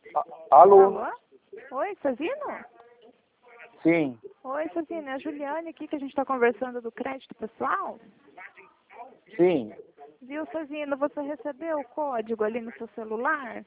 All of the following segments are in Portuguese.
Alô? Alô? Oi, Sazino? Sim. Oi, Sazino, é a Juliane aqui que a gente está conversando do crédito pessoal. Sim. Viu, Sazino, você recebeu o código ali no seu celular?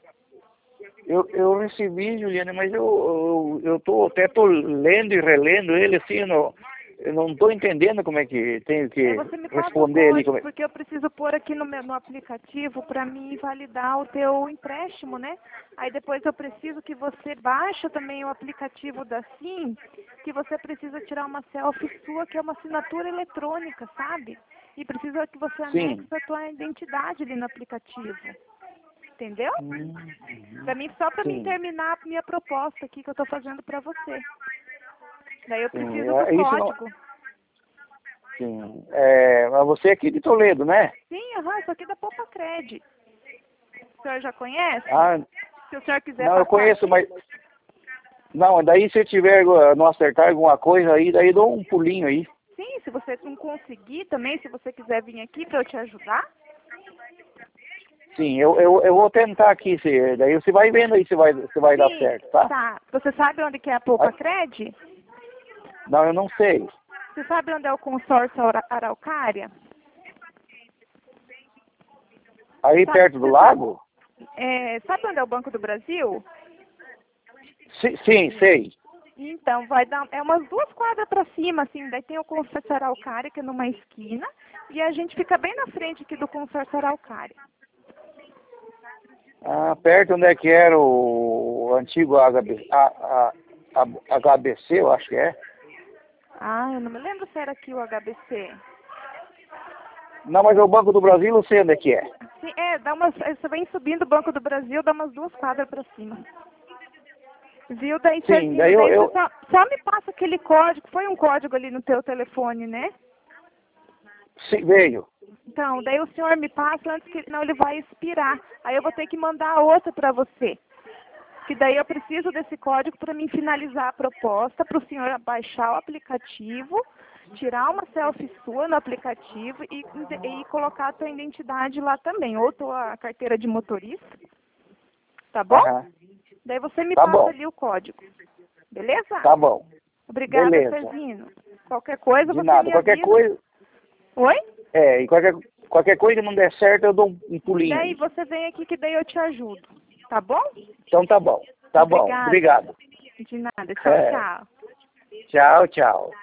Eu recebi, Juliana, mas até tô lendo e relendo ele, assim, eu não tô entendendo como é que tenho que Você me passa o responder ali. código, porque eu preciso pôr aqui no aplicativo para mim validar o teu empréstimo, né? Aí depois eu preciso que você baixe também o aplicativo da SIM, que você precisa tirar uma selfie sua, que é uma assinatura eletrônica, sabe? E precisa que você anexe Sim. a tua identidade ali no aplicativo. Entendeu? Hum, Só para mim Sim. terminar a minha proposta aqui que eu estou fazendo para você. Daí eu Sim. preciso do Isso não. código. Sim. Mas você é aqui de Toledo, né? Sim, isso aqui da Poupa Cred. O senhor já conhece? Ah, Se o senhor quiser não, eu passar conheço, aqui. mas. Não, daí se eu tiver, não acertar alguma coisa aí, daí eu dou um pulinho aí. Sim, se você não conseguir também, se você quiser vir aqui para eu te ajudar. Sim, eu vou tentar aqui, daí você vai vendo aí se vai dar Sim, certo, tá? tá. Você sabe onde que é a Ah, Poupa Cred? não, eu não sei. Você sabe onde é o consórcio Araucária? Aí perto do Você sabe, lago? sabe onde é o Banco do Brasil? Sim, sei. Então, vai dar umas 2 quadras para cima, assim, daí tem o consórcio Araucária, que é numa esquina, e a gente fica bem na frente aqui do consórcio Araucária. Ah, perto onde é que era o antigo HBC, eu acho que é. Ah, eu não me lembro se era aqui o HBC. Não, mas é o Banco do Brasil, eu sei onde é que é. Sim, você vem subindo o Banco do Brasil, dá umas 2 quadras para cima. Viu? Daí, Sim, Serginho, daí daí você só me passa aquele código, foi um código ali no teu telefone, né? sim, veio. Então, daí o senhor me passa antes que senão ele vai expirar. Aí eu vou ter que mandar outra para você. Que daí eu preciso desse código para mim finalizar a proposta, para o senhor baixar o aplicativo, tirar uma selfie sua no aplicativo e colocar a tua identidade lá também, ou tua carteira de motorista, tá bom? Aham. Daí você me Tá passa bom, ali o código, beleza? tá bom. Obrigada, Beleza. Serginho. Qualquer coisa De você nada. me Qualquer avisa. coisa, Oi? e qualquer coisa que não der certo, eu dou um pulinho Daí aí. você vem aqui que daí eu te ajudo, tá bom? Então tá bom. Tá bom. Obrigada. Obrigado. De nada. Tchau, tchau. Tchau, tchau.